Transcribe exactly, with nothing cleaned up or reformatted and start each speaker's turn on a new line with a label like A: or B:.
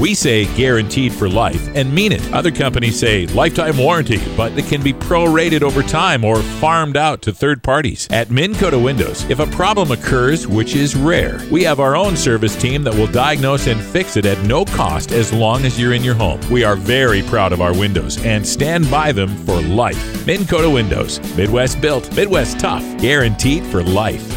A: We say guaranteed for life and mean it. Other companies say lifetime warranty, but it can be prorated over time or farmed out to third parties. At Minn Kota Windows, if a problem occurs, which is rare, we have our own service team that will diagnose and fix it at no cost as long as you're in your home. We are very proud of our windows and stand by them for life. Minn Kota Windows. Midwest built, Midwest tough, guaranteed for life.